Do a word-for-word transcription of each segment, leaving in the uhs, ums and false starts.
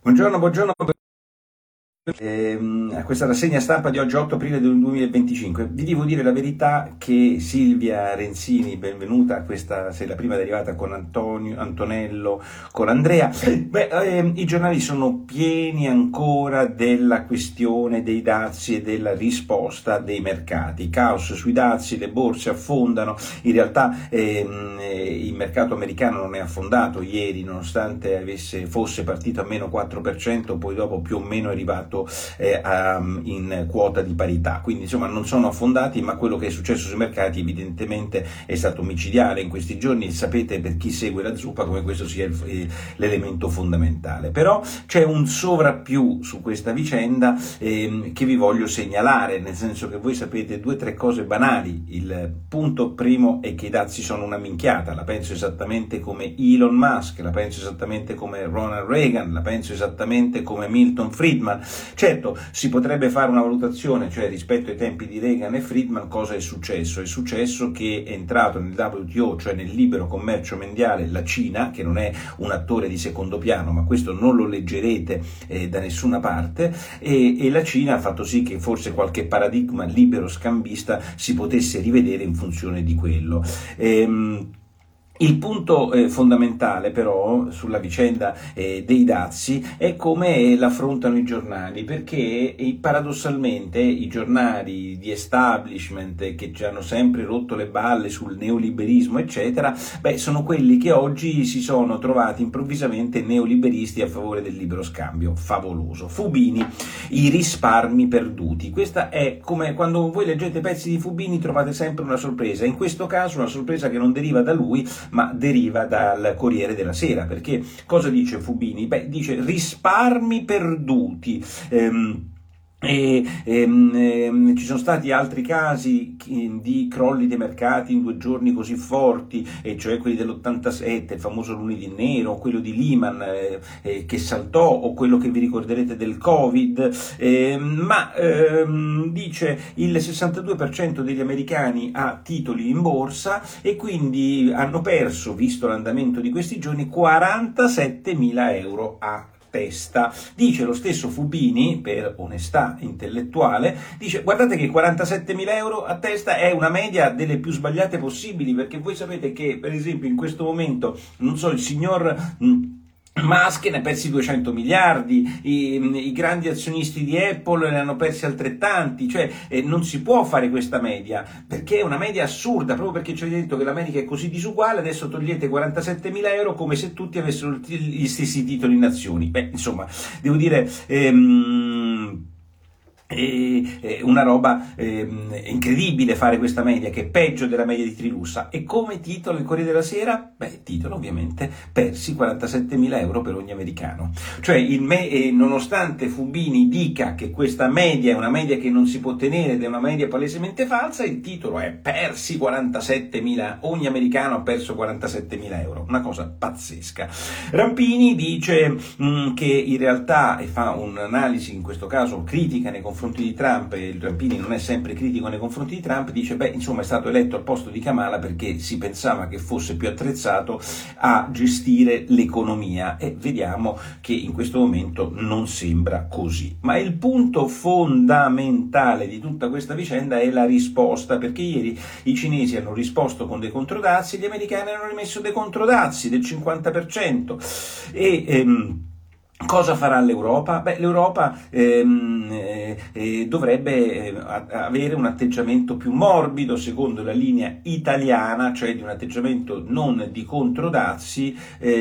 Buongiorno, buongiorno. Ehm, a questa rassegna stampa di oggi otto aprile del duemilaventicinque vi devo dire la verità che Silvia Renzini, benvenuta a questa, sei la prima derivata con Antonio, Antonello, con Andrea. Beh, ehm, i giornali sono pieni ancora della questione dei dazi e della risposta dei mercati, caos sui dazi, le borse affondano, in realtà ehm, il mercato americano non è affondato ieri nonostante avesse, fosse partito a meno quattro per cento, poi dopo più o meno è arrivato Eh, um, in quota di parità, quindi insomma non sono affondati, ma quello che è successo sui mercati evidentemente è stato micidiale in questi giorni. Sapete, per chi segue la zuppa, come questo sia il, eh, l'elemento fondamentale. Però c'è un sovrappiù su questa vicenda eh, che vi voglio segnalare, nel senso che voi sapete due o tre cose banali. Il punto primo è che i dazi sono una minchiata, la penso esattamente come Elon Musk, la penso esattamente come Ronald Reagan, la penso esattamente come Milton Friedman. Certo, si potrebbe fare una valutazione, cioè rispetto ai tempi di Reagan e Friedman cosa è successo? È successo che è entrato nel W T O, cioè nel libero commercio mondiale, la Cina, che non è un attore di secondo piano, ma questo non lo leggerete eh, da nessuna parte, e, e la Cina ha fatto sì che forse qualche paradigma libero scambista si potesse rivedere in funzione di quello. Ehm, Il punto eh, fondamentale però sulla vicenda eh, dei dazi è come l'affrontano i giornali, perché eh, paradossalmente i giornali di establishment che ci hanno sempre rotto le balle sul neoliberismo eccetera, beh, sono quelli che oggi si sono trovati improvvisamente neoliberisti a favore del libero scambio. Favoloso. Fubini, i risparmi perduti. Questa è come quando voi leggete pezzi di Fubini, trovate sempre una sorpresa, in questo caso una sorpresa che non deriva da lui ma deriva dal Corriere della Sera. Perché cosa dice Fubini? Beh, dice risparmi perduti. Ehm, E, ehm, ehm, ci sono stati altri casi di crolli dei mercati in due giorni così forti, e cioè quelli dell'ottantasette, il famoso lunedì nero, quello di Lehman eh, eh, che saltò, o quello che vi ricorderete del Covid, eh, ma ehm, dice il sessantadue per cento degli americani ha titoli in borsa e quindi hanno perso, visto l'andamento di questi giorni, quarantasettemila euro a testa. Dice lo stesso Fubini, per onestà intellettuale, dice guardate che quarantasettemila euro a testa è una media delle più sbagliate possibili, perché voi sapete che per esempio in questo momento, non so, il signor mh, Musk ne ha persi duecento miliardi, i, i grandi azionisti di Apple ne hanno persi altrettanti, cioè eh, non si può fare questa media, perché è una media assurda, proprio perché ci avete detto che l'America è così disuguale, adesso togliete quarantasettemila euro come se tutti avessero gli stessi titoli in azioni. Beh, insomma, devo dire... Ehm, è una roba eh, incredibile fare questa media, che è peggio della media di Trilussa. E come titolo il Corriere della Sera? Beh, titolo ovviamente persi quarantasettemila euro per ogni americano. Cioè, il me- eh, nonostante Fubini dica che questa media è una media che non si può tenere ed è una media palesemente falsa, il titolo è persi quarantasettemila, ogni americano ha perso quarantasettemila euro, una cosa pazzesca. Rampini dice mh, che in realtà, e fa un'analisi in questo caso critica nei confronti di Trump, e il Rampini non è sempre critico nei confronti di Trump, dice beh, insomma, è stato eletto al posto di Kamala perché si pensava che fosse più attrezzato a gestire l'economia, e vediamo che in questo momento non sembra così. Ma il punto fondamentale di tutta questa vicenda è la risposta, perché ieri i cinesi hanno risposto con dei controdazi, gli americani hanno rimesso dei controdazi del cinquanta per cento. E ehm, cosa farà l'Europa? Beh, l'Europa ehm, eh, eh, dovrebbe eh, avere un atteggiamento più morbido, secondo la linea italiana, cioè di un atteggiamento non di controdazi,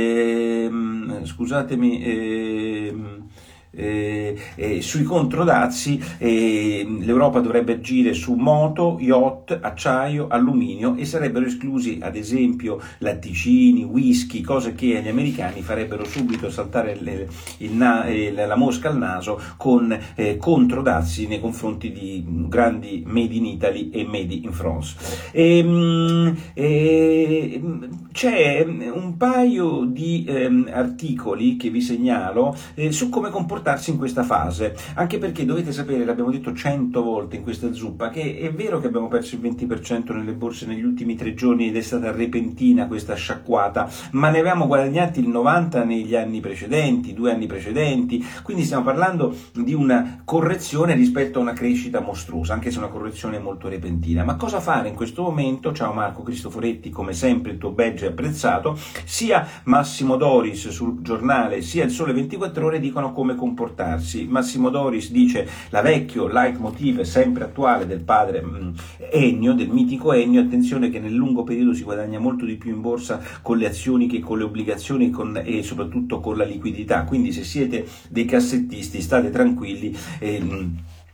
ehm, scusatemi, ehm, Eh, eh, sui controdazi. eh, L'Europa dovrebbe agire su moto, yacht, acciaio, alluminio, e sarebbero esclusi ad esempio latticini, whisky, cose che agli americani farebbero subito saltare le, il na, eh, la mosca al naso, con eh, controdazi nei confronti di grandi made in Italy e made in France. E, mh, e, c'è un paio di ehm, articoli che vi segnalo eh, su come comportarsi comportarsi in questa fase, anche perché dovete sapere, l'abbiamo detto cento volte in questa zuppa, che è vero che abbiamo perso il venti per cento nelle borse negli ultimi tre giorni ed è stata repentina questa sciacquata, ma ne avevamo guadagnati il novanta negli anni precedenti, due anni precedenti, quindi stiamo parlando di una correzione rispetto a una crescita mostruosa, anche se una correzione molto repentina. Ma cosa fare in questo momento? Ciao Marco Cristoforetti, come sempre il tuo badge è apprezzato. Sia Massimo Doris sul giornale sia il Sole ventiquattro Ore dicono come comportarsi. Massimo Doris dice la vecchio leitmotiv sempre attuale del padre mh, Ennio, del mitico Ennio: attenzione che nel lungo periodo si guadagna molto di più in borsa con le azioni che con le obbligazioni con, e soprattutto con la liquidità, quindi se siete dei cassettisti state tranquilli. Eh,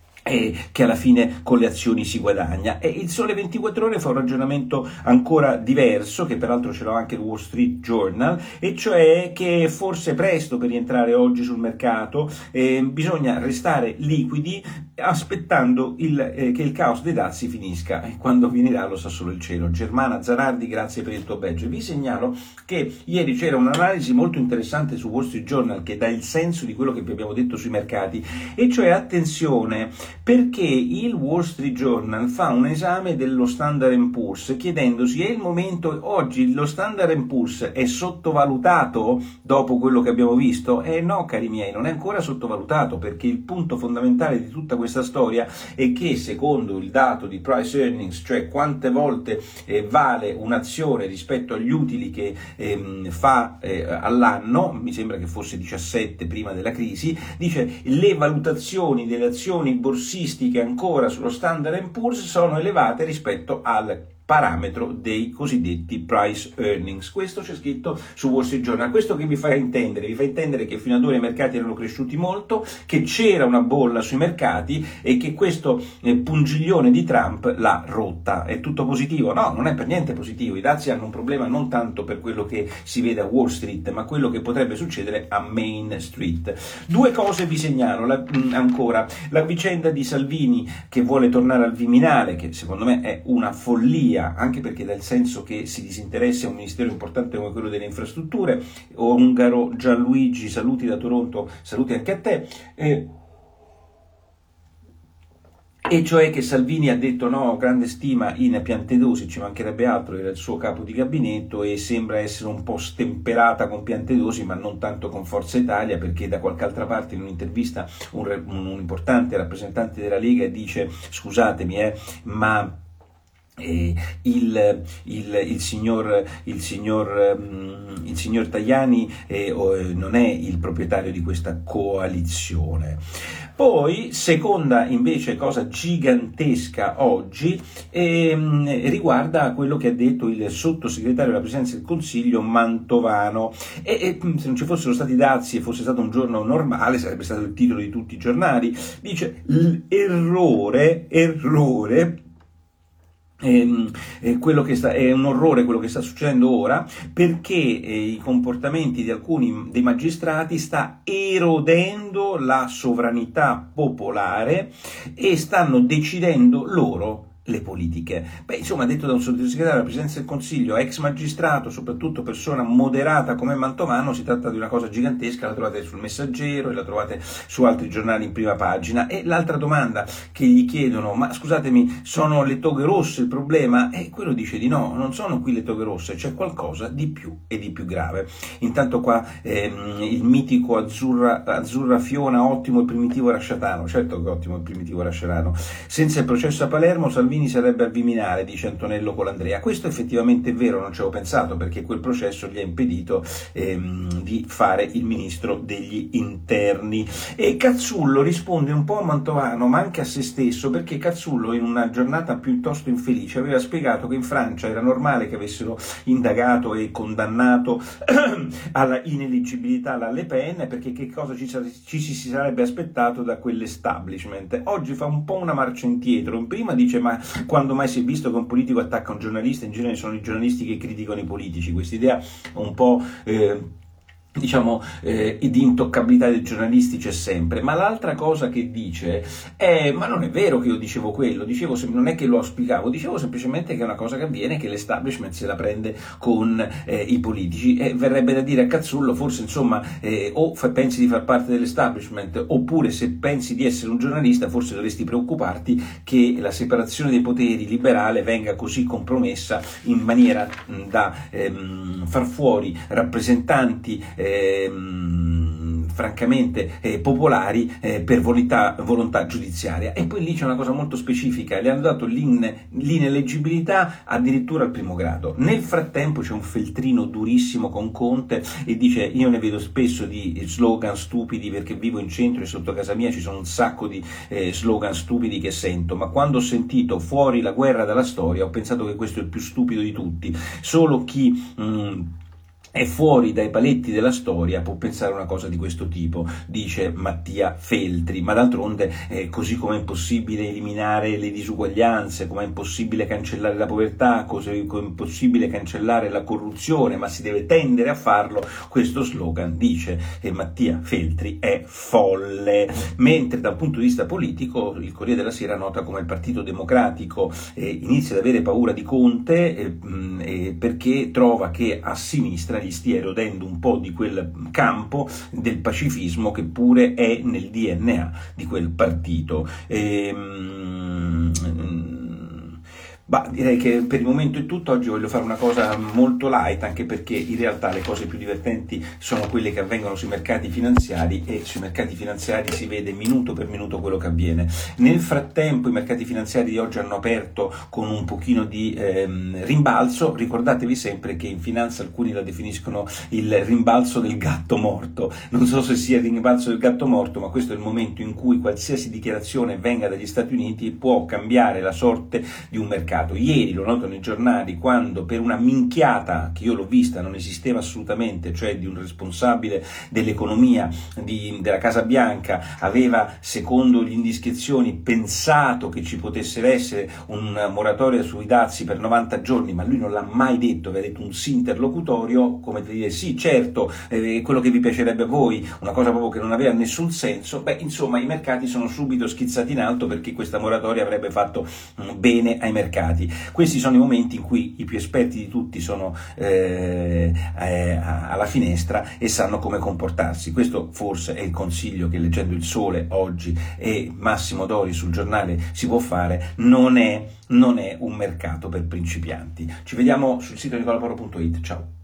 E che alla fine con le azioni si guadagna. E il Sole ventiquattro Ore fa un ragionamento ancora diverso, che peraltro ce l'ho anche il Wall Street Journal, e cioè che forse è presto per rientrare oggi sul mercato, eh, bisogna restare liquidi aspettando il, eh, che il caos dei dazi finisca, e quando finirà lo sa solo il cielo. Germana Zanardi, grazie per il tuo badge. Vi segnalo che ieri c'era un'analisi molto interessante su Wall Street Journal che dà il senso di quello che vi abbiamo detto sui mercati, e cioè attenzione, perché il Wall Street Journal fa un esame dello Standard and Poor's chiedendosi: è il momento, oggi lo Standard and Poor's è sottovalutato dopo quello che abbiamo visto? Eh no, cari miei, non è ancora sottovalutato, perché il punto fondamentale di tutta questa storia è che secondo il dato di price earnings, cioè quante volte eh, vale un'azione rispetto agli utili che ehm, fa eh, all'anno, mi sembra che fosse diciassette prima della crisi, dice le valutazioni delle azioni borsistiche ancora sullo Standard and Poor's sono elevate rispetto al parametro dei cosiddetti price earnings. Questo c'è scritto su Wall Street Journal. Questo che vi fa intendere? Vi fa intendere che fino ad ora i mercati erano cresciuti molto, che c'era una bolla sui mercati e che questo eh, pungiglione di Trump l'ha rotta. È tutto positivo? No, non è per niente positivo. I dazi hanno un problema non tanto per quello che si vede a Wall Street, ma quello che potrebbe succedere a Main Street. Due cose vi segnalo la, mh, ancora. La vicenda di Salvini che vuole tornare al Viminale, che secondo me è una follia, anche perché dà il senso che si disinteressa a un ministero importante come quello delle infrastrutture. Ongaro Gianluigi, saluti da Toronto, saluti anche a te. Eh, E cioè che Salvini ha detto no, grande stima in Piantedosi, ci mancherebbe altro, era il suo capo di gabinetto, e sembra essere un po' stemperata con Piantedosi ma non tanto con Forza Italia, perché da qualche altra parte in un'intervista un, un, un importante rappresentante della Lega dice: scusatemi eh, ma Eh, il, il, il, signor, il, signor, um, il signor Tajani eh, oh, non è il proprietario di questa coalizione. Poi, seconda invece cosa gigantesca oggi, ehm, riguarda quello che ha detto il sottosegretario della Presidenza del Consiglio Mantovano, e, e se non ci fossero stati dazi e fosse stato un giorno normale sarebbe stato il titolo di tutti i giornali. Dice: errore, errore Eh, eh, quello che sta, è un orrore quello che sta succedendo ora, perché eh, i comportamenti di alcuni dei magistrati sta erodendo la sovranità popolare e stanno decidendo loro le politiche. Beh, insomma, detto da un sottosegretario della Presidenza del Consiglio, ex magistrato, soprattutto persona moderata come Mantovano, si tratta di una cosa gigantesca. La trovate sul Messaggero e la trovate su altri giornali in prima pagina. E l'altra domanda che gli chiedono: ma scusatemi, sono le toghe rosse il problema? E quello dice di no, non sono qui le toghe rosse, c'è qualcosa di più e di più grave. Intanto qua ehm, il mitico Azzurra, Azzurra Fiona, ottimo il primitivo Rasciatano. Certo che ottimo il primitivo Rasciatano. Senza il processo a Palermo Salvini sarebbe al Viminale, dice Antonello Colandrea. Questo effettivamente è vero, non ci avevo pensato, perché quel processo gli ha impedito ehm, di fare il ministro degli interni. E Cazzullo risponde un po' a Mantovano, ma anche a se stesso, perché Cazzullo in una giornata piuttosto infelice aveva spiegato che in Francia era normale che avessero indagato e condannato alla ineleggibilità alla Le Pen, perché che cosa ci, ci si sarebbe aspettato da quell'establishment. Oggi fa un po' una marcia indietro. Prima dice: ma quando mai si è visto che un politico attacca un giornalista? In genere sono i giornalisti che criticano i politici. Questa idea un po' eh, diciamo, eh, di intoccabilità dei giornalisti c'è sempre, ma l'altra cosa che dice è, ma non è vero che io dicevo quello, dicevo, non è che lo auspicavo, dicevo semplicemente che è una cosa che avviene, che l'establishment se la prende con eh, i politici, e verrebbe da dire a Cazzullo, forse insomma, eh, o fa, pensi di far parte dell'establishment, oppure se pensi di essere un giornalista forse dovresti preoccuparti che la separazione dei poteri liberale venga così compromessa in maniera mh, da ehm, far fuori rappresentanti eh, Ehm, francamente eh, popolari eh, per volontà, volontà giudiziaria. E poi lì c'è una cosa molto specifica, le hanno dato l'in, l'ineleggibilità addirittura al primo grado. Nel frattempo c'è un feltrino durissimo con Conte e dice: io ne vedo spesso di slogan stupidi perché vivo in centro e sotto casa mia ci sono un sacco di eh, slogan stupidi che sento, ma quando ho sentito fuori la guerra dalla storia ho pensato che questo è il più stupido di tutti. Solo chi mh, è fuori dai paletti della storia può pensare una cosa di questo tipo, dice Mattia Feltri. Ma d'altronde, eh, così come è impossibile eliminare le disuguaglianze, come è impossibile cancellare la povertà, così come è impossibile cancellare la corruzione, ma si deve tendere a farlo, questo slogan, dice eh, Mattia Feltri, è folle. Mentre dal punto di vista politico il Corriere della Sera nota come il Partito Democratico eh, inizia ad avere paura di Conte eh, mh, eh, perché trova che a sinistra gli stia erodendo un po' di quel campo del pacifismo che pure è nel D N A di quel partito. Ehm, Bah, direi che per il momento è tutto. Oggi voglio fare una cosa molto light, anche perché in realtà le cose più divertenti sono quelle che avvengono sui mercati finanziari, e sui mercati finanziari si vede minuto per minuto quello che avviene. Nel frattempo i mercati finanziari di oggi hanno aperto con un pochino di ehm, rimbalzo. Ricordatevi sempre che in finanza alcuni la definiscono il rimbalzo del gatto morto. Non so se sia il rimbalzo del gatto morto, ma questo è il momento in cui qualsiasi dichiarazione venga dagli Stati Uniti può cambiare la sorte di un mercato. Ieri lo noto nei giornali, quando per una minchiata che io l'ho vista non esisteva assolutamente, cioè di un responsabile dell'economia di, della Casa Bianca, aveva, secondo le indiscrezioni, pensato che ci potesse essere una moratoria sui dazi per novanta giorni, ma lui non l'ha mai detto, aveva detto un sì interlocutorio, come per dire sì, certo, eh, quello che vi piacerebbe a voi, una cosa proprio che non aveva nessun senso. Beh, insomma, i mercati sono subito schizzati in alto perché questa moratoria avrebbe fatto mh, bene ai mercati. Questi sono i momenti in cui i più esperti di tutti sono eh, eh, alla finestra e sanno come comportarsi. Questo forse è il consiglio che, leggendo Il Sole oggi e Massimo Dori sul giornale, si può fare. Non è, non è un mercato per principianti. Ci vediamo sul sito nicolaporo punto it. Ciao.